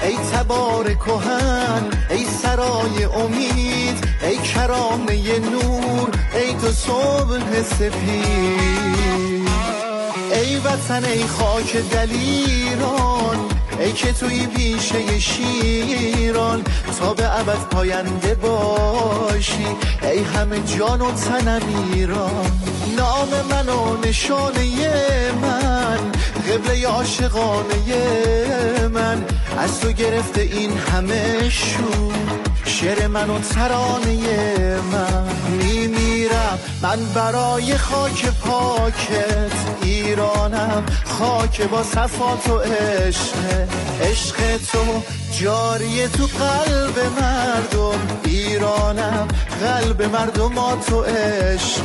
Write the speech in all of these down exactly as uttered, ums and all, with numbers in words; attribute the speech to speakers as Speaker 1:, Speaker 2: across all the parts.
Speaker 1: ای تبار کهن، ای سرای امید، ای کرانه نور، ای تو صبح سپید. ای وطن ای خاک دلیران، ای که توی بیشه شیران تا به ابد پاینده باشی. ای همه جان و تنم ایران، نام من و نشانه من، قبله عاشقانه من، از تو گرفته این همه شور، شعر من و ترانه من. میمیرم من برای خاک پاکت ایرانم، خاک با صفات و عشق، عشق تو جاری تو قلب مردم ایرانم، قلب مردم تو عشق.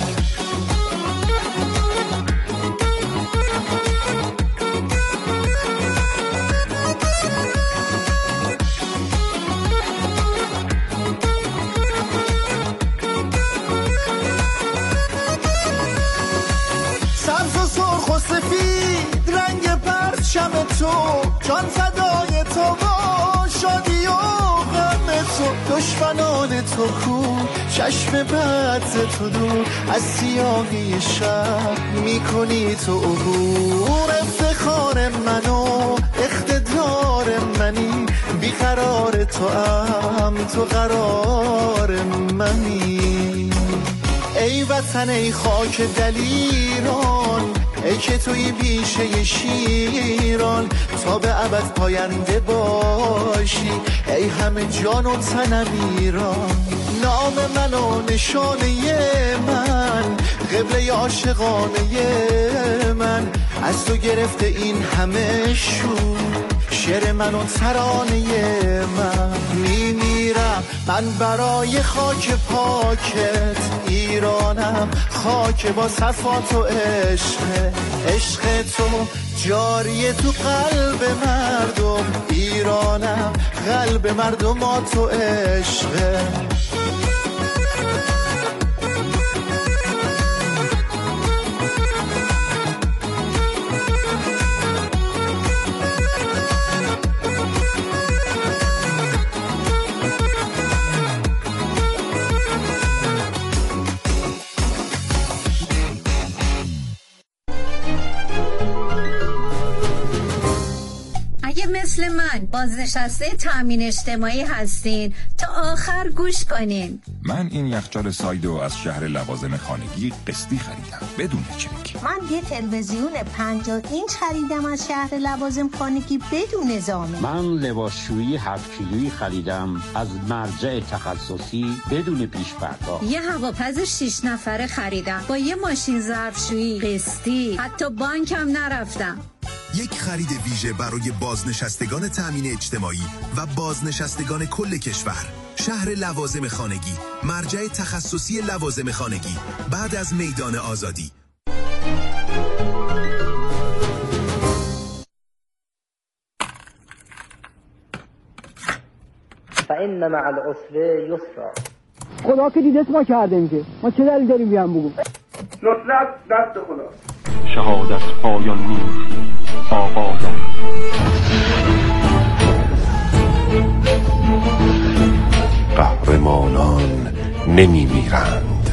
Speaker 1: شم تو جان فدای تو با شادی و غم تو، دشمنان تو کو چشم بد تو دور، از سیاهی شب میکنی تو عبور. افتخار من و اقتدار منی، بیقرار تو ام تو قرار منی. ای وطن ای خاک دلیران، ای که توی بیشه شیران تا به ابد پاینده باشی. ای همه جان و تنم ایران، نام من و نشانه من، قبله عاشقانه من، از تو گرفته این همه شور، شعر من و ترانه من. میمیرم من برای خاک پاکت ایرانم، خاک با صفات و عشق، عشق تو جاری تو قلب مردم ایرانم، قلب مردم تو عشق.
Speaker 2: مثل من بازنشسته تامین اجتماعی هستین تا آخر گوش کنین.
Speaker 3: من این یخچال سایدو از شهر لوازم خانگی قسطی خریدم بدون چک.
Speaker 4: من یه تلویزیون پنجاه اینچ خریدم از شهر لوازم خانگی بدون ضامن.
Speaker 5: من لباسشویی هفت کیلویی خریدم از مرجع تخصصی بدون پیش پرداخت.
Speaker 2: یه هواپز شش نفره خریدم با یه ماشین ظرفشویی قسطی، حتی بانکم نرفتم.
Speaker 6: یک خرید ویژه برای بازنشستگان تامین اجتماعی و بازنشستگان کل کشور. شهر لوازم خانگی، مرجع تخصصی لوازم خانگی، بعد از میدان آزادی.
Speaker 7: فإن مع العسر یسرا.
Speaker 8: خدا که دیدت ما کردیم که ما چه دلیل داریم بیان بگو
Speaker 9: نصرت دست خدا.
Speaker 10: شهادت پایان نیست آقایان.
Speaker 11: قهرمانان نمی میرند.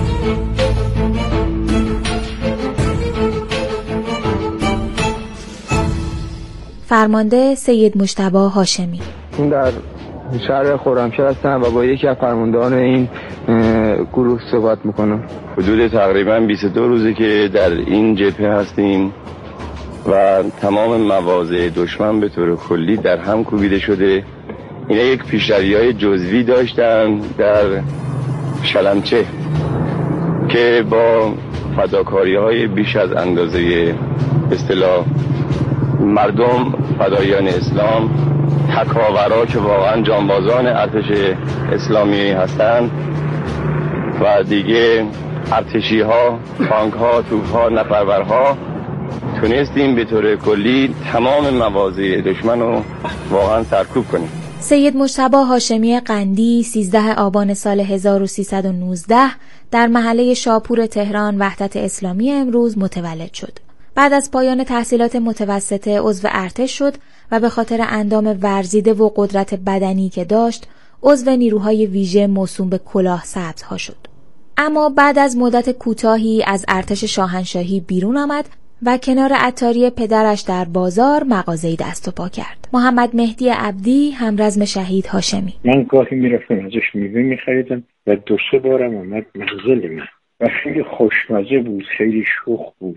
Speaker 12: فرمانده سید مجتبی هاشمی.
Speaker 13: در شهر خرمشهر هستم و با یکی از فرماندهان این گروه صحبت میکنم.
Speaker 14: حدود تقریبا بیست و دو روزه که در این جبهه هستیم و تمام مواضع دشمن به طور کلی در هم کوبیده شده. اینا یک پیشروی‌های جزوی داشتن در شلمچه که با فداکاری‌های بیش از اندازه اصطلاح مردم فدایان اسلام، تکاورا که واقعا جانبازان ارتش اسلامی هستند و دیگه ارتشی ها، تانک ها، توپ ها، نفرورها، تونستیم به طور کلی تمام مواضع دشمن رو واقعا سرکوب کنیم.
Speaker 12: سید مجتبی هاشمی قندی سیزده آبان سال هزار و سیصد و نوزده در محله شاپور تهران وحدت اسلامی امروز متولد شد. بعد از پایان تحصیلات متوسطه عضو ارتش شد و به خاطر اندام ورزیده و قدرت بدنی که داشت عضو نیروهای ویژه موسوم به کلاه سبزها شد. اما بعد از مدت کوتاهی از ارتش شاهنشاهی بیرون آمد و کنار عطاری پدرش در بازار مغازه‌ای دست و پا کرد. محمد مهدی عبدی همرزم شهید هاشمی:
Speaker 15: من گاهی میرفتم ازش میوه میخریدم و دو سه بارم اومد منزل من و خیلی خوشمزه بود، خیلی شوخ بود.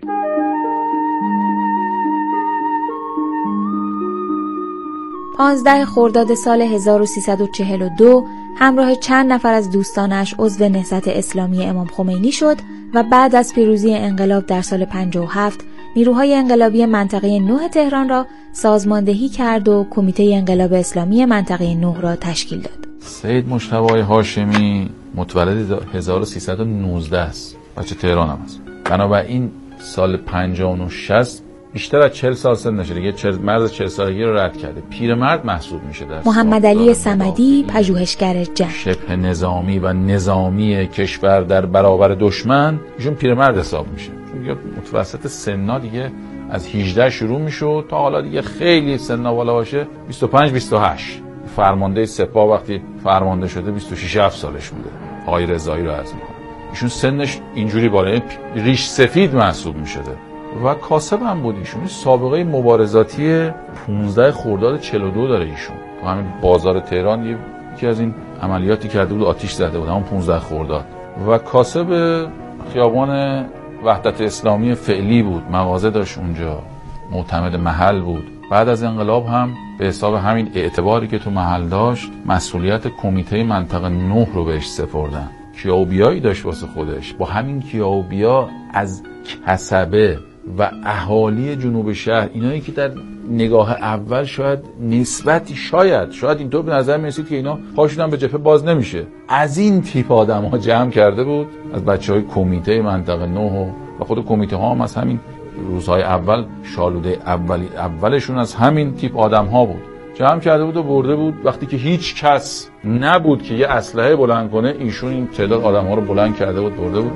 Speaker 12: پانزده خرداد سال هزار و سیصد و چهل و دو همراه چند نفر از دوستانش عضو نهضت اسلامی امام خمینی شد و بعد از پیروزی انقلاب در سال پنجاه و هفت نیروهای انقلابی منطقه نه تهران را سازماندهی کرد و کمیته انقلاب اسلامی منطقه نه را تشکیل داد.
Speaker 16: سید مجتبی هاشمی متولد هزار و سیصد و نوزده است. بچه تهران هم است. بنابراین سال پنجاه و نه شصت بیشتر از چهل سال سن نشده، دیگه چهل مرز چهل سالگی رو رد کرده، پیرمرد محسوب میشه. در
Speaker 12: محمد علی صمدی، پژوهشگر جنگ،
Speaker 16: شبه نظامی و نظامی کشور در برابر دشمن، ایشون پیرمرد حساب میشه. چون متوسط سنا دیگه از هجده شروع میشه تا حالا دیگه خیلی سنا بالا باشه بیست و پنج بیست و هشت. فرمانده سپاه وقتی فرمانده شده بیست و شش هفت سالش بوده. آقای رضایی رو عرض میکنم. ایشون سنش اینجوری بالا، ریش سفید محسوب میشده و کاسب هم بود. ایشون سابقه مبارزاتی پانزده خرداد چهل و دو داره. ایشون تو همین بازار تهران یکی از این عملیاتی کرده بود، آتش زده بود همون پانزده خرداد و کاسب خیابان وحدت اسلامی فعلی بود، مغازه داشت اونجا، معتمد محل بود. بعد از انقلاب هم به حساب همین اعتباری که تو محل داشت مسئولیت کمیته منطقه نه رو بهش سپردن. کیاوبیایی داشت واسه خودش. با همین کیاوبیا از کسبه و اهالی جنوب شهر، اینایی که در نگاه اول شاید نسبتی شاید شاید اینطور به نظر میرسید که اینا پاشون هم به جبهه باز نمیشه، از این تیپ آدم ها جمع کرده بود، از بچه های کمیته منطقه نه و خود کمیته ها هم از همین روزهای اول شالوده اولی اولشون از همین تیپ آدم ها بود، جمع کرده بود و برده بود. وقتی که هیچ کس نبود که یه اسلحه بلند کنه، ایشون این تعداد آدم ها رو بلند کرده بود برده بود.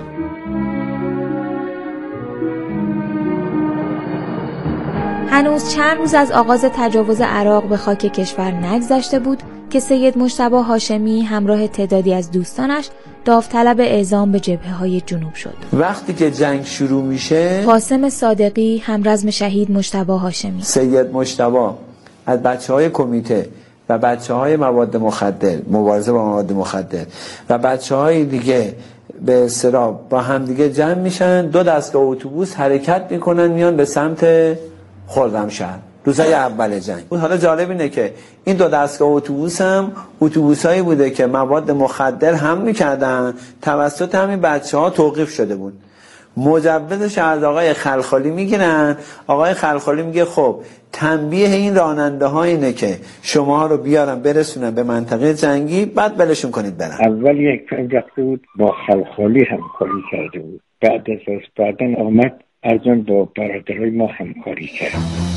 Speaker 12: هنوز چند روز از آغاز تجاوز عراق به خاک کشور نگذشته بود که سید مجتبی هاشمی همراه تعدادی از دوستانش داوطلب اعزام به جبهه‌های جنوب شد.
Speaker 17: وقتی که جنگ شروع میشه،
Speaker 12: قاسم صادقی همرزم شهید مجتبی هاشمی:
Speaker 17: سید مجتبی از بچه‌های کمیته و بچه‌های مواد مخدر، مبارزه با مواد مخدر و بچه‌های دیگه به اصطلاح با هم دیگه جمع میشن، دو دستگاه اتوبوس حرکت میکنن میان به سمت خرمشهر روزای اول جنگ. حالا جالب اینه که این دو دستگاه اتوبوس هم اتوبوسایی بوده که مواد مخدر هم میکردن، توسط همین بچه‌ها توقیف شده بود. مجوزش از آقای خلخالی میگیرن، آقای خلخالی میگه خب تنبیه این راننده ها اینه که شما رو بیارن برسونن به منطقه جنگی، بعد بلشون کنید برن.
Speaker 15: اول یک رفته بود با خلخالی همکاری کرده بود، بعد از بعدن آمد ارزان با برادرای ما همکاری کرد.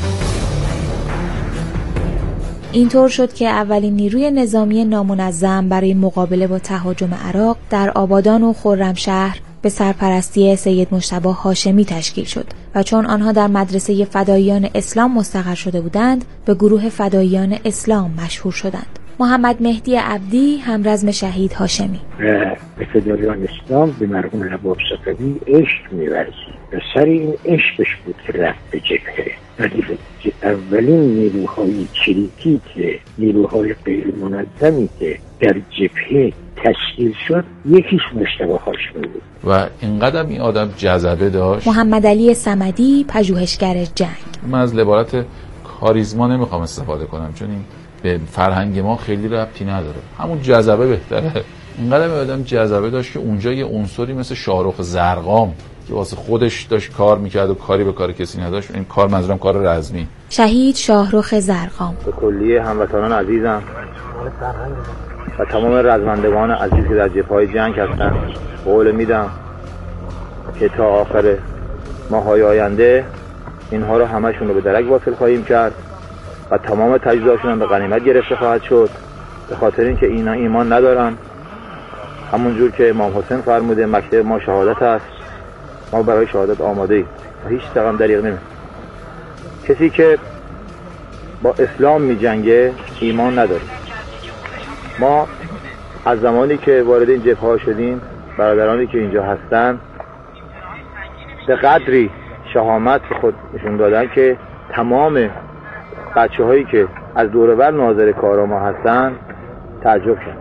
Speaker 12: اینطور شد که اولین نیروی نظامی نامنظم برای مقابله با تهاجم عراق در آبادان و خرمشهر به سرپرستی سید مجتبی هاشمی تشکیل شد و چون آنها در مدرسه فداییان اسلام مستقر شده بودند به گروه فداییان اسلام مشهور شدند. محمد مهدی عبدی همرزم شهید هاشمی:
Speaker 15: به فداییان اسلام به مرحوم نواب صفوی عشق می‌ورزید و سر این عشقش بود که رفت به جبهه. ولی اولین نیروهای کلیدی که نیروهای غیر منظمی که در جبهه تشکیل شد یکیش مجتبی هاشمی بود
Speaker 16: و اینقدر این آدم جذبه داشت.
Speaker 12: محمد علی صمدی، پژوهشگر جنگ:
Speaker 16: من از عبارت کاریزما نمیخوام استفاده کنم چون این به فرهنگ ما خیلی ربطی نداره، همون جذبه بهتره. اینقدر به آدم جذبه داشت که اونجا یه عنصری مثل شاهرخ زرقام که واسه خودش داشت کار میکرد و کاری به کار کسی نداشت، این کار منظورم کار رزمی.
Speaker 12: شهید شاهرخ زرقام:
Speaker 18: به کلیه هموطنان عزیزم و تمام رزمندگان عزیز که در جبهه‌های جنگ هستن قول میدم که تا آخر ماهای آینده اینها رو همشون رو به درک واصل خواهیم کرد و تمام تجهیزاتشون به غنیمت گرفته خواهد شد، به خاطر اینکه اینا ایمان ندارن. همونجور که امام حسین فرموده مکتب ما شهادت است، ما برای شهادت آماده ایم و هیچ رقم دریغ نمیم. کسی که با اسلام می جنگه ایمان نداره. ما از زمانی که وارد این جبهه ها شدیم، برادرانی که اینجا هستن به قدری شهامت به خود نشون دادن که تمام بچه هایی که از دور و بر ناظر کارا ما هستن تعجب شدن.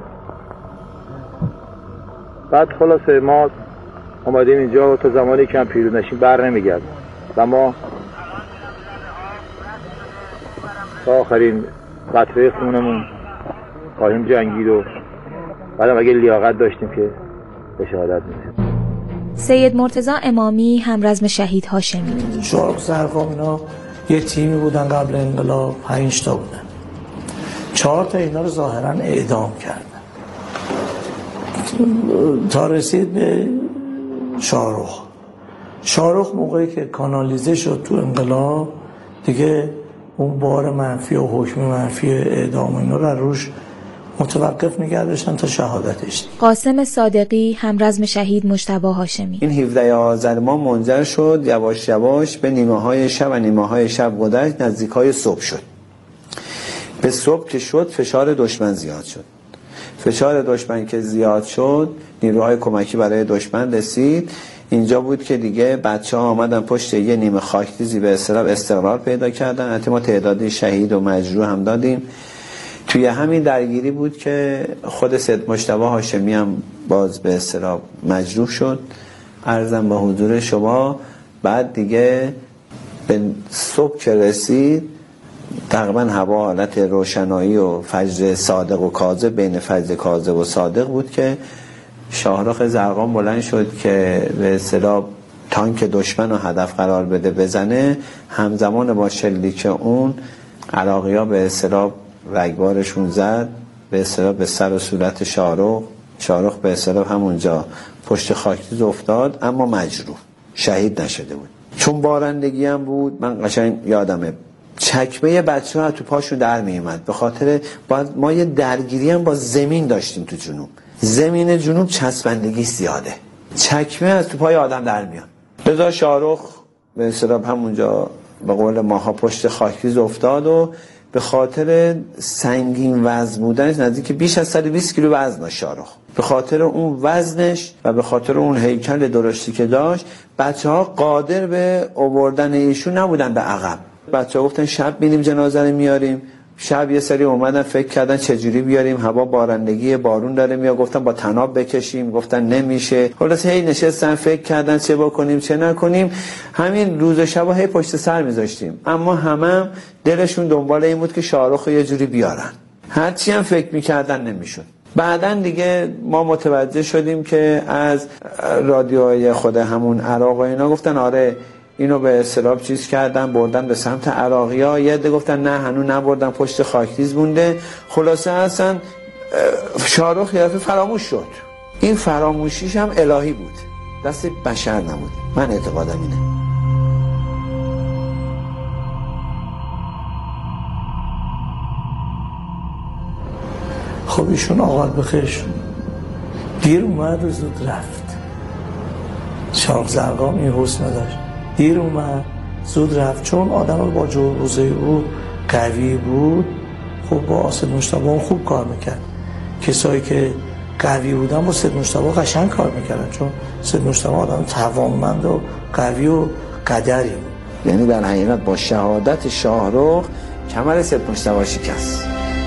Speaker 18: بعد خلاصه ما اومدیم اینجا تا زمانی که هم پیروز نشیم بر نمیگرد و ما تا آخرین قطره خونمون خواهیم جنگید و بعدم اگه لیاقت داشتیم که به شهادت میرسیم.
Speaker 12: سید مرتضی امامی همرزم شهید هاشمی.
Speaker 19: شارق زرقام اینا یه تیمی بودن قبل انقلاب، پنج تا بودن، چهار تا اینا رو ظاهرا اعدام کردن تا رسید به شارق. شارق موقعی که کانالیزه شد تو انقلاب دیگه اون بار منفی و حکم منفی اعدام اینا رو روش متوقف نگه داشتن تا شهادتش.
Speaker 12: قاسم صادقی همرزم شهید مجتبی هاشمی.
Speaker 17: این هفده آذر ما منجر شد یواش یواش به نیمه های شب و نیمه های شب گذشت، نزدیک های صبح شد. به صبح که شد فشار دشمن زیاد شد. فشار دشمن که زیاد شد نیروهای کمکی برای دشمن رسید. اینجا بود که دیگه بچه ها آمدن پشت یه نیمه خاکریزی به اصطلاح استقرار پیدا کردن. حتی ما تعدادی شهید و مجروح هم دادیم. توی همین درگیری بود که خود سید مجتبی هاشمی هم باز به اصطلاح مجروح شد. عرضم به حضور شما بعد دیگه به صبح که رسید تقریبا هوا حالت روشنایی و فجر صادق و کاذب بین فجر کاذب و صادق بود که شاهرخ زرقام بلند شد که به اصطلاح تانک دشمن رو هدف قرار بده بزنه. همزمان با شلیک اون عراقی‌ها به اصطلاح رگبارشون زد به اصطلاح به سر و صورت شاهرخ. شاهرخ به اصطلاح همونجا پشت خاکریز افتاد اما مجروح، شهید نشده بود. چون بارندگی هم بود من قشنگ یادمه چکمه بچه ها تو پاشون در می اومد. به خاطر ما یه درگیری هم با زمین داشتیم تو جنوب. زمین جنوب چسبندگی زیاده، چکمه از تو پای آدم در میاد. لذا شاهرخ به اصطلاح همونجا به قول ماها پشت خاکریز افتاد و به خاطر سنگین وزن بودنش نزدیک بیش از صد و بیست کیلو وزن داشت شاهرخ. به خاطر اون وزنش و به خاطر اون هیکل درشتی که داشت بچه‌ها قادر به آوردن ایشون نبودن به عقب. بچه‌ها گفتن شب میریم جنازه رو میاریم. شب یه سری اومدن فکر کردن چجوری بیاریم، هوا بارندگی بارون داره میاد، گفتن با طناب بکشیم، گفتن نمیشه. خلاص هی نشستن فکر کردن چه بکنیم چه نکنیم. همین روز و شب هی پشت سر میذاشتیم اما همه هم دلشون دنبال این بود که شاهرخ یه جوری بیارن. هرچی هم فکر میکردن نمیشد. بعدن دیگه ما متوجه شدیم که از رادیوهای خود همون عراق و اینا گفتن آره اینو به اصطلاح چیز کردن بردن به سمت عراقی‌ها. یه عده گفتن نه هنوز نبردن پشت خاکریز مونده. خلاصه اصلا شاهرخ یه دفعه فراموش شد. این فراموشیش هم الهی بود، دست بشر نبود. من اعتقادم اینه.
Speaker 19: خب ایشون آقاد بخیر شد، دیر اومد و زود رفت. شارق زرقام این حسن داشت، دیر اومد زود رفت. چون آدم با جرأت او قوی بود خب با سید مجتبی خوب کار میکرد. کسایی که قوی بودن با سید مجتبی قشنگ کار میکردن چون سید مجتبی آدم توانمند و قوی و قدری بود.
Speaker 17: یعنی در حقیقت با شهادت شاهرخ کمر سید مجتبی شکست.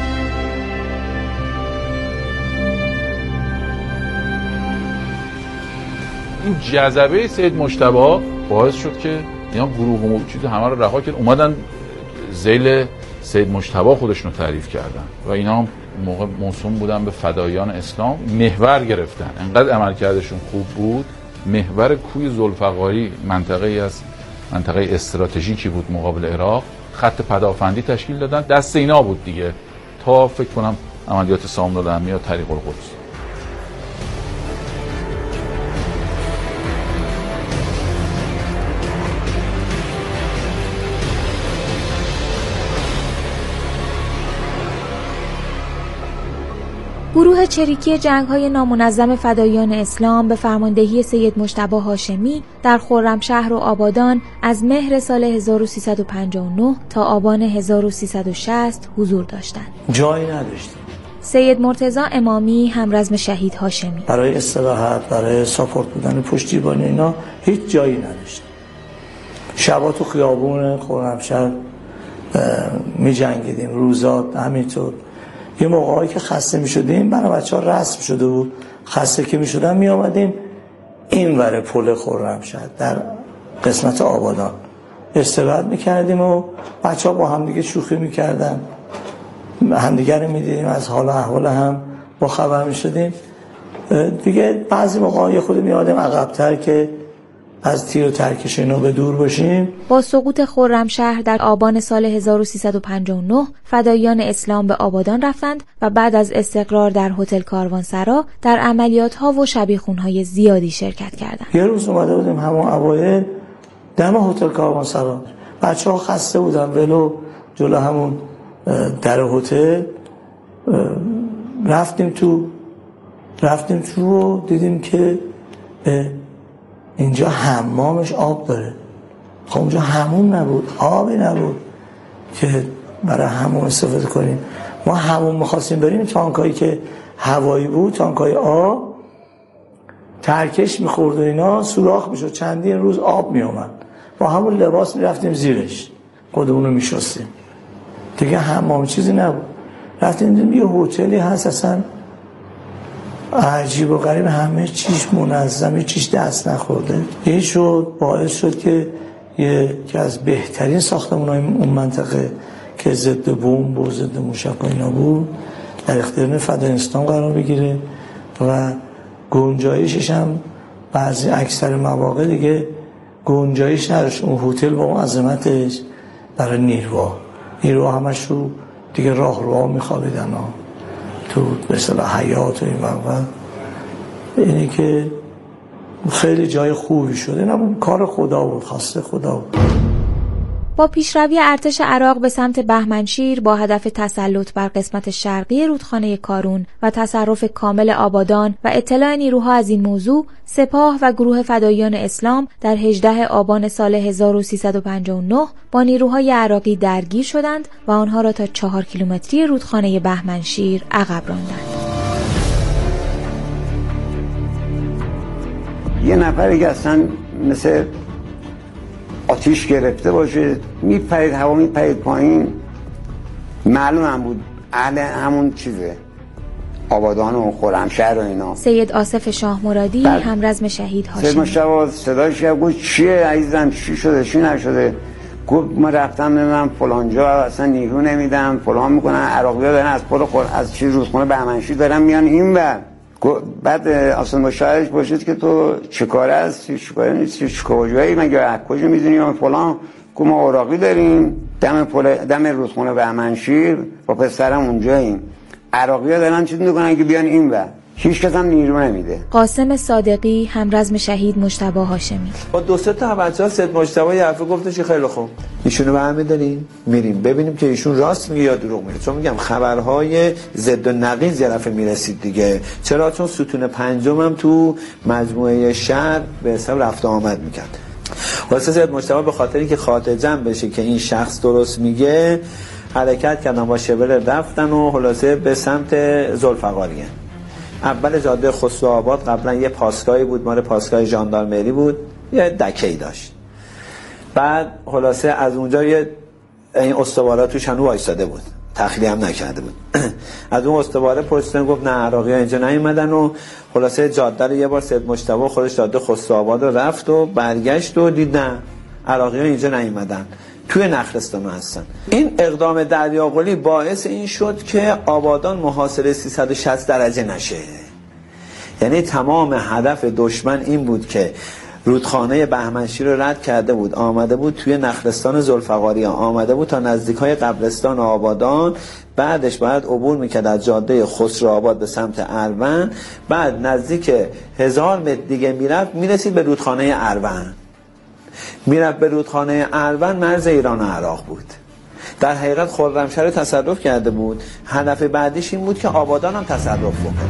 Speaker 16: این جذبه سید مجتبی باعث شد که اینا گروه و چیز همه رو رها کرد اومدن ذیل سید مجتبی خودشون رو تعریف کردن و اینا هم موقع موسوم بودن به فدایان اسلام. محور گرفتن، انقدر عملکردشون خوب بود. محور کوی ذوالفقاری منطقه ای از منطقه استراتژیکی بود مقابل عراق، خط پدافندی تشکیل دادن. دست اینا بود دیگه تا فکر کنم عملیات سامون العمی یا طریق القدس.
Speaker 12: گروه چریکی جنگ‌های نامنظم فداییان اسلام به فرماندهی سید مجتبی هاشمی در خرمشهر و آبادان از مهر سال هزار و سیصد و پنجاه و نه تا آبان هزار و سیصد و شصت حضور داشتند.
Speaker 19: جایی نداشتیم.
Speaker 12: سید مرتضی امامی همرزم شهید هاشمی
Speaker 19: برای استراحت، برای ساپورت بودن پشتیبانی اینا هیچ جایی نداشتیم. شبا تو خیابون خرمشهر می جنگیدیم، روزات همینطور. یه موقعی که خسته می شدیم برای بچه ها رسم شده بود، خسته که می شدن می آمدیم این ور پل خرمشهر در قسمت آبادان استراحت می کردیم و بچه ها با همدیگه شوخی می کردن، همدیگه رو می دیدیم، از حال و احوال هم با خبر می شدیم دیگه. بعضی موقع خود می آدم عقب‌تر که از تیر و ترکش اینا به دور باشیم.
Speaker 12: با سقوط خرمشهر در آبان سال هزار و سیصد و پنجاه و نه فداییان اسلام به آبادان رفتند و بعد از استقرار در هتل کاروانسرا در عملیات‌ها و شبیخون‌های زیادی شرکت کردند.
Speaker 19: یه روز اومده بودیم همون اوایل دم هتل کاروانسرا، بچه‌ها خسته بودن، ولو جلو همون در هتل رفتیم تو رفتیم تو و دیدیم که اینجا حمامش آب داره. خب اونجا حموم نبود، آبی نبود که برای حموم استفاده کنیم. ما حموم می‌خواستیم بریم، تانکایی که هوایی بود، تانکای آب ترکش می‌خورد و اینا سوراخ میشد، چندین روز آب میومد، با همون لباس میرفتیم زیرش، خودمون رو میشستیم دیگه. حمام چیزی نبود. رفتیم دیدیم یه هتلی هست اصلا عجیب و غریب، همه چیش منظمه، چیش دست نخورده. این شد باعث شد که یکی از بهترین ساختمان‌های اون منطقه که ضد بمب و ضد موشک و اینا بود در اختیار فداییان اسلام قرار بگیره و گنجایشش هم بعضی اکثر مواقع دیگه گنجایش نداشت. اون هتل با اون عظمتش برای نیروها نیروها همش رو دیگه راه روها میخوابیدن ها تو به اصطلاح حیات و این وقت. اینی که خیلی جای خوبی شده، اینم کار خدا بود، خواسته خدا بود.
Speaker 12: با پیشروی ارتش عراق به سمت بهمنشیر با هدف تسلط بر قسمت شرقی رودخانه کارون و تصرف کامل آبادان و اطلاع نیروها از این موضوع، سپاه و گروه فداییان اسلام در هجدهم آبان سال هزار و سیصد و پنجاه و نه با نیروهای عراقی درگیر شدند و آنها را تا چهار کیلومتری رودخانه بهمنشیر عقب راندند.
Speaker 20: یه نفری که اصلا مثل آتیش گرفته باشه میپرید هوا، میپرید پایین، معلوم هم بود اهل همون چیزه، آبادان و خرمشهر و اینا.
Speaker 12: سید آصف شاه مرادی همرزم شهید هاشمی.
Speaker 20: سید مشتبه صداش کرد گفت چیه عزیزم، چی شده چی نشده؟ گفت ما رفتم نمیدونم فلان جا اصلا نیرو نمیدم، فلان میکنن، عراقی‌ها دارن از پل خور از چیز رودخونه بهمنشیر دارن میان اینور. بعد اصلا با شاهدش باشید که تو چه کاره هستی، چه کاره نیستی، چه کجایی، مگه از کجا میدونی یا فلان؟ که ما اوراقی داریم دم پل دم رودخونه بهمنشیر با پسرم اونجاییم، عراقی‌ها دارن چیز میکنن که بیان اینور، هیچ کس هم نیرو نمیده.
Speaker 12: قاسم صادقی همرزم شهید مجتبی هاشمی.
Speaker 17: با دو سه تا بچه‌ها سید مجتبی یه حرفی گفتش که خیلی خوب ایشونو برمی‌داریم میریم ببینیم که ایشون راست میگه یا دروغ میگه، چون میگم خبرهای ضد و نقیض یه دفعه میرسید دیگه. چرا؟ چون ستون پنجم هم تو مجموعه شهر به حساب رفت آمد میکرد. واسه سید مجتبی به خاطر اینکه خاطر جمع بشه که این شخص درست میگه حرکت کردن با شبل رفتن و خلاصه به سمت ذوالفقاریه. اول جاده خسرو آباد قبلا یه پاسگاهی بود، مال پاسگاه ژاندارمری بود، یه دکه‌ای داشت. بعد خلاصه از اونجا یه این استوارا توش هنوز وایساده بود، تخلیه هم نکرده بود. از اون استواره پرسیدن، گفت نه عراقی‌ها اینجا نیومدن و خلاصه جاده رو یه بار سید مجتبی خودش جاده خسرو آباد رو رفت و برگشت و دید نه عراقی‌ها اینجا نیومدن، توی نخلستان هستن. این اقدام دریاقلی باعث این شد که آبادان محاصره سیصد و شصت درجه نشه. یعنی تمام هدف دشمن این بود که رودخانه بهمنشیر رو رد کرده بود، آمده بود توی نخلستان ذوالفقاریه، آمده بود تا نزدیکای قبرستان آبادان، بعدش باید عبور میکرد از جاده خسرو آباد به سمت اروند، بعد نزدیک هزار متر دیگه میرفت میرسید به رودخانه اروند، میرفت به رودخانه اروند، مرز ایران و عراق بود. در حقیقت خرمشهر تصرف کرده بود. هدف بعدیش این بود که آبادان هم تصرف بکنه.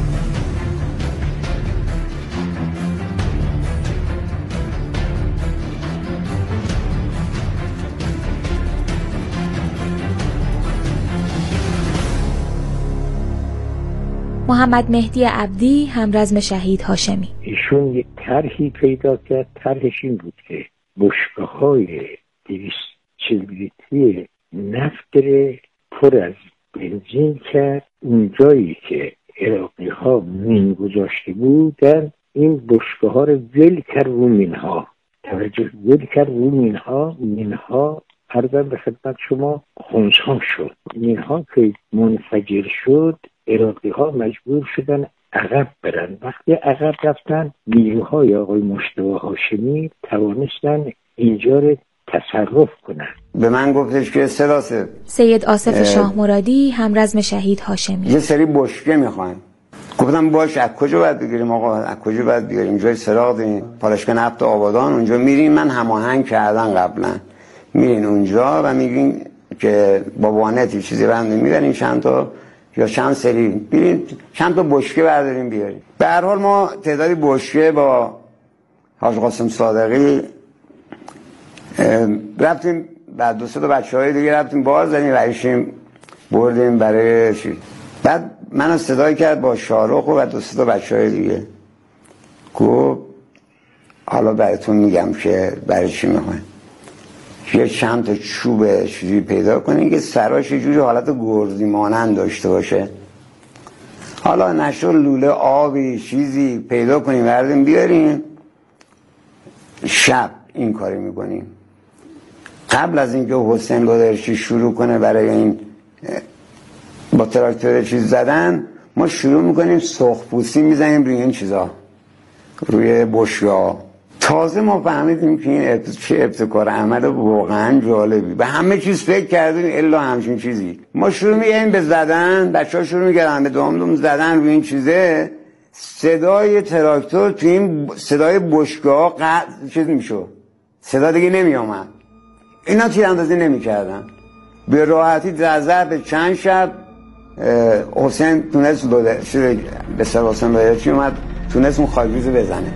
Speaker 12: محمد مهدی عبدی، همرزم شهید هاشمی.
Speaker 15: ایشون یک طرحی پیدا کرد. طرحش این بود که بشکه‌های دویست چهل لیتری نفت پر از بنزین کرد. اون جایی که عراقی ها مین گذاشته بودن این بشکه‌ها رو ول کرد رو مینها. توجه ول کرد رو مینها. مینها عرضم به خدمت شما خونسا شد. مینها که منفجر شد عراقی ها مجبور شدن عقب برن. وقتی عقب رفتن نیروهای آقای مجتبی هاشمی توانستن اینجا رو تصرف کنن.
Speaker 20: به من گفتش که سلاسه
Speaker 12: سید آصف شاه مرادی، همرزم شهید هاشمی،
Speaker 20: یه سری بشکه میخوان. گفتم باش، از کجا باید بگیریم آقا؟ از کجا باید بگیریم؟ جای سراغ داریم، پالایشگاه نفت آبادان، اونجا میرین. من هماهنگ کردن قبلا، میرین اونجا و میگین که با وانتی چیزی بند میبرین چند تا یا چند سری بیرین چند تا بشکه برداریم بیاریم. به هر حال ما تعدادی بشکه با حاج قاسم صادقی رفتیم، بعد دو سه تا بچهای دیگه رفتیم باز زدیم وریشیم بردیم برای چی. بعد منو صدای کرد با شارخ و دو سه تا بچهای دیگه، گفت حالا براتون میگم که برای چی میخواین. یه چند تا چوب چیزی پیدا کنین که سراش یه جوری حالت گرزی مانند داشته باشه. حالا نشو لوله آبی چیزی پیدا کنیم بردیم بیاریم. شب این کاری میکنیم. قبل از اینکه حسین گادرچی شروع کنه برای این با تراکتور چیز زدن، ما شروع میکنیم سرخپوستی میزنیم روی این چیزا، روی بشیا. تازه ما فهمیدیم که این چه ابتکار عمل واقعا جالبی. به همه چیز فکر کردیم الا همچین چیزی. ما شروع میگیم به زدن، بچه‌ها شروع میکردن به دوم دوم زدن روی این چیزه. صدای تراکتور تو این صدای بشکه‌ها قطع چیز میشد، صدا دیگه نمیومد. اینا تیراندازی نمیکردن. به راحتی در ظرف چند شب حسین تونست به سر حسین بایرچی اومد، تونست اون خاکریزو بزنه.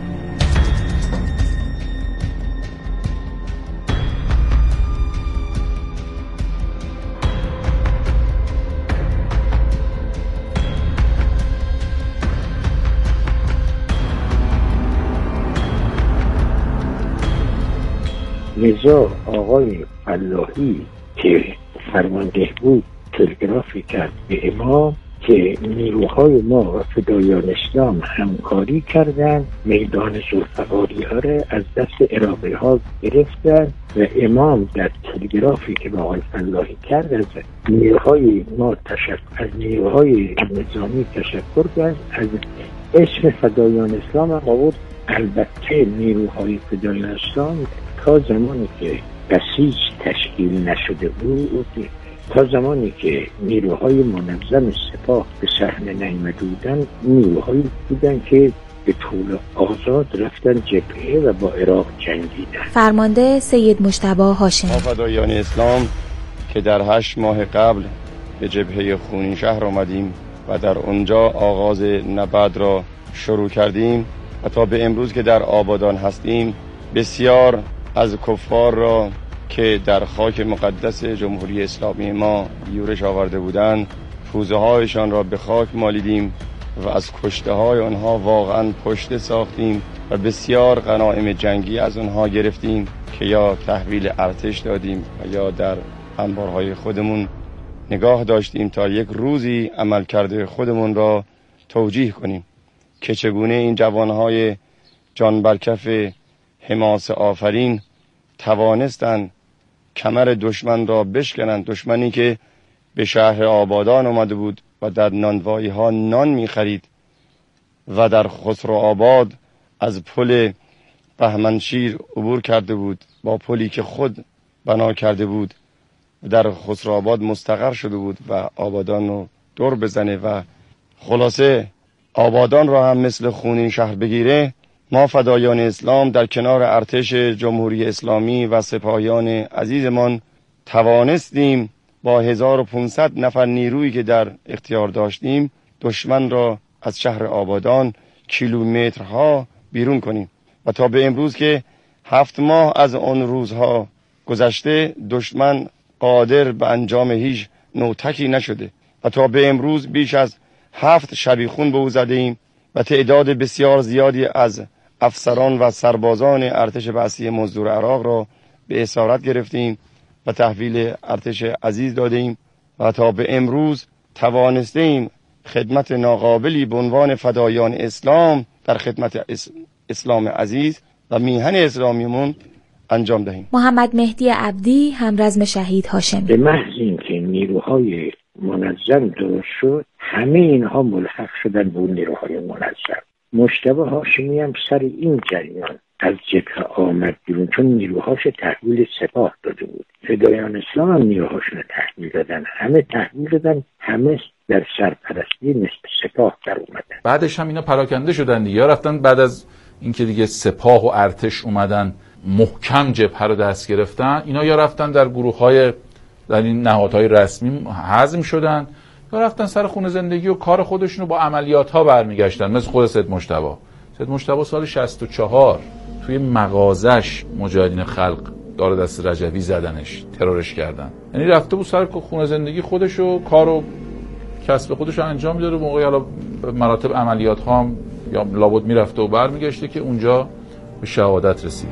Speaker 15: لذا آقای فلاحی که فرمانده بود تلگرافی کرد به امام که نیروهای ما و فدایان اسلام همکاری کردن، میدان ذوالفقاری ها را از دست عراقی ها گرفتن و امام در تلگرافی که با آقای فلاحی کرد از نیروهای ما تشکر از نیروهای نظامی تشکر کرد، از اسم فدایان اسلام هم آورد. البته نیروهای فدایان اسلام تا زمانی که بسیج تشکیل نشده بود، تا زمانی که نیروهای منظم سپاه به صحنه نیامده بودن، نیروهایی بودن که به طول آزاد رفتن جبهه و با عراق جنگیدن.
Speaker 12: فرمانده سید مجتبی هاشمی.
Speaker 14: ما فدایان اسلام که در هشت ماه قبل به جبهه خونین شهر آمدیم و در اونجا آغاز نبرد را شروع کردیم و تا به امروز که در آبادان هستیم، بسیار از کفار را که در خاک مقدس جمهوری اسلامی ما یورش آورده بودند، پوزه هایشان را به خاک مالیدیم و از کشته های آنها واقعا پشته ساختیم و بسیار غنایم جنگی از آنها گرفتیم که یا تحویل ارتش دادیم و یا در انبارهای خودمون نگاه داشتیم تا یک روزی عمل کرده خودمون را توجیه کنیم که چگونه این جوانهای جان برکف حماس آفرین توانستند کمر دشمن را بشکنند. دشمنی که به شهر آبادان آمده بود و در نانوایی ها نان می خرید و در خسرو آباد از پل بهمنشیر عبور کرده بود، با پلی که خود بنا کرده بود در خسرو آباد مستقر شده بود و آبادان رو دور بزنه و خلاصه آبادان را هم مثل خونین شهر بگیره. ما فدایان اسلام در کنار ارتش جمهوری اسلامی و سپاهیان عزیزمان توانستیم با هزار و پانصد نفر نیرویی که در اختیار داشتیم دشمن را از شهر آبادان کیلومترها بیرون کنیم و تا به امروز که هفت ماه از آن روزها گذشته دشمن قادر به انجام هیچ نوتکی نشده و تا به امروز بیش از هفت شبیخون به او زده ایم و تعداد بسیار زیادی از افسران و سربازان ارتش بعثی مزدور عراق را به اسارت گرفتیم و تحویل ارتش عزیز داده ایم و تا به امروز توانسته ایم خدمت ناقابلی به عنوان فدایان اسلام در خدمت اسلام عزیز و میهن اسلامیمون انجام دهیم.
Speaker 12: محمد مهدی عبدی، همرزم شهید هاشمی:
Speaker 15: به محض اینکه نیروهای منظم درست شد همه اینها ملحق شدن به اون نیروهای منظم. مجتبی هاشمی هم سر این جریان از جبهه آمد بیرون چون نیروهاش تحویل سپاه داده بود. فدایان اسلام هم نیروهاشون تحویل دادن، همه تحویل دادن، همه در سرپرستی نصف سپاه در اومدن.
Speaker 16: بعدش هم اینا پراکنده شدن دیگه، رفتن بعد از اینکه دیگه سپاه و ارتش اومدن محکم جبهه رو دست گرفتن، اینا یا رفتن در گروه‌های در این نهادهای رسمی هضم شدن یا رفتن سر خونه زندگی و کار خودشونو با عملیات‌ها برمیگشتن. مثل خود سید مجتبی سید مجتبی سال شصت و چهار توی مغازش مجاهدین خلق دار دست رجوی زدنش، ترورش کردن. یعنی رفته بود سر خونه زندگی خودشو کارو کسب خودشو انجام میداد و موقعی حالا مراتب عملیات ها هم یا لابد میرفته و برمیگشته که اونجا به شهادت رسیده.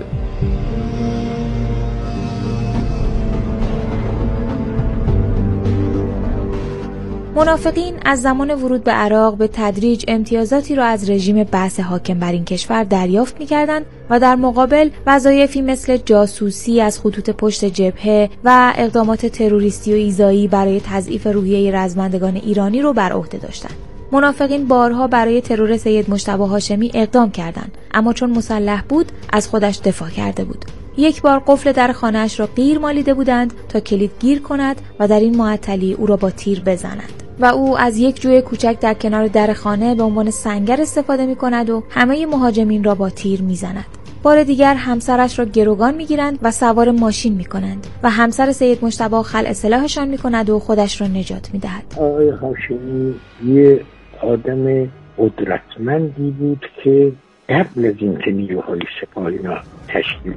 Speaker 12: منافقین از زمان ورود به عراق به تدریج امتیازاتی را از رژیم بعث حاکم بر این کشور دریافت می‌کردند و در مقابل وظایفی مثل جاسوسی از خطوط پشت جبهه و اقدامات تروریستی و ایذایی برای تضعیف روحیه رزمندگان ایرانی رو بر عهده داشتند. منافقین بارها برای ترور سید مجتبی هاشمی اقدام کردند، اما چون مسلح بود از خودش دفاع کرده بود. یک بار قفل در خانه‌اش را غیر مالیده بودند تا کلید گیر کند و در این معطلی او را با تیر بزنند و او از یک جوی کوچک در کنار در خانه به عنوان سنگر استفاده می‌کند و همه مهاجمین را با تیر می‌زند. بار دیگر همسرش را گروگان می‌گیرند و سوار ماشین می‌کنند و همسر سید مجتبی خلع سلاحشان می‌کند و خودش را نجات می‌دهد.
Speaker 15: آقای هاشمی یه آدم قدرتمندی بود که قبل از اینکه نیروهای سپاه اینا تشکیل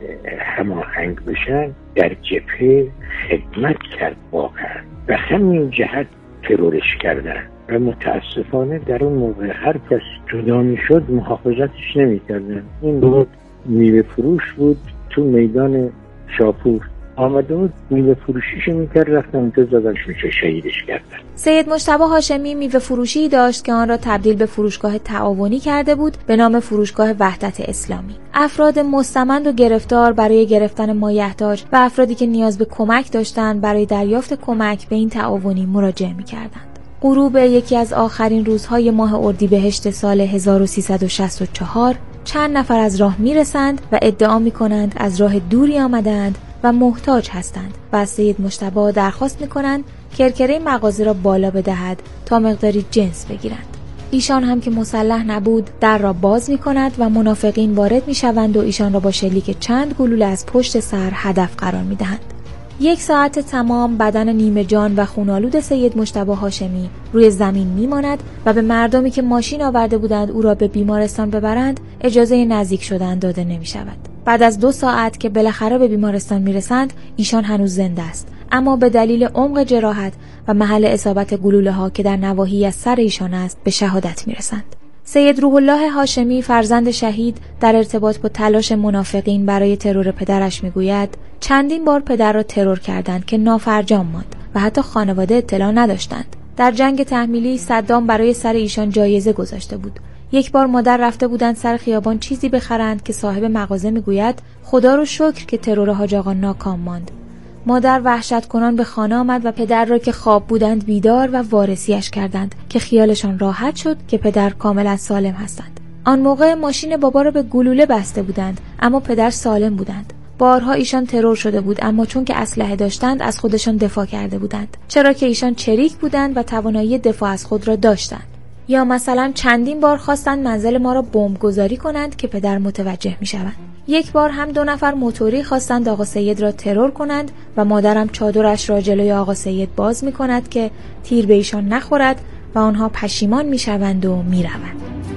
Speaker 15: هماهنگ بشن در جبهه خدمت کرد واقعا و همین جهت ترورش کردن و متاسفانه در اون موقع هر کس جدا میشد محافظتش نمی‌کردن. این بود میوه فروش بود تو میدان شاپور، آمده بود میوه فروشیشو میکرد، رفتن اونجا زدنش میشه شهیدش کردن.
Speaker 12: سید مجتبی هاشمی میوه فروشی داشت که آن را تبدیل به فروشگاه تعاونی کرده بود به نام فروشگاه وحدت اسلامی. افراد مستمند و گرفتار برای گرفتن مایحتاج و افرادی که نیاز به کمک داشتند برای دریافت کمک به این تعاونی مراجعه میکردند. غروب یکی از آخرین روزهای ماه اردیبهشت سال هزار و سیصد و شصت و چهار چند نفر از راه میرسند و ادعا میکنند از راه دوری آمدند و محتاج هستند و از سید مجتبی درخواست میکنند کرکره مغازه را بالا بدهد تا مقداری جنس بگیرند. ایشان هم که مسلح نبود در را باز میکند و منافقین وارد میشوند و ایشان را با شلیک چند گلوله از پشت سر هدف قرار میدهند. یک ساعت تمام بدن نیمه جان و خونالود سید مجتبی هاشمی روی زمین میماند و به مردمی که ماشین آورده بودند او را به بیمارستان ببرند اجازه نزدیک شدن داده نمی شود. بعد از دو ساعت که بالاخره به بیمارستان میرسند ایشان هنوز زنده است، اما به دلیل عمق جراحت و محل اصابت گلوله ها که در نواحی از سر ایشان است به شهادت میرسند. سید روح الله هاشمی فرزند شهید در ارتباط با تلاش منافقین برای ترور پدرش میگوید چندین بار پدر را ترور کردند که نافرجام ماند و حتی خانواده اطلاع نداشتند. در جنگ تحمیلی صدام برای سر ایشان جایزه گذاشته بود. یک بار مادر رفته بودند سر خیابان چیزی بخرند که صاحب مغازه میگوید خدا رو شکر که ترور حاج آقا ناکام ماند. مادر وحشت کنان به خانه آمد و پدر را که خواب بودند بیدار و وارثیش کردند که خیالشان راحت شد که پدر کاملا سالم هستند. آن موقع ماشین بابا را به گلوله بسته بودند اما پدر سالم بودند. بارها ایشان ترور شده بود اما چون که اسلحه داشتند از خودشان دفاع کرده بودند، چرا که ایشان چریک بودند و توانایی دفاع از خود را داشتند. یا مثلا چندین بار خواستند منزل ما را بمب گذاری کنند که پدر متوجه می شوند. یک بار هم دو نفر موتوری خواستند آقا سید را ترور کنند و مادرم چادرش را جلوی آقا سید باز می کند که تیر به ایشان نخورد و آنها پشیمان می شوند و می روند.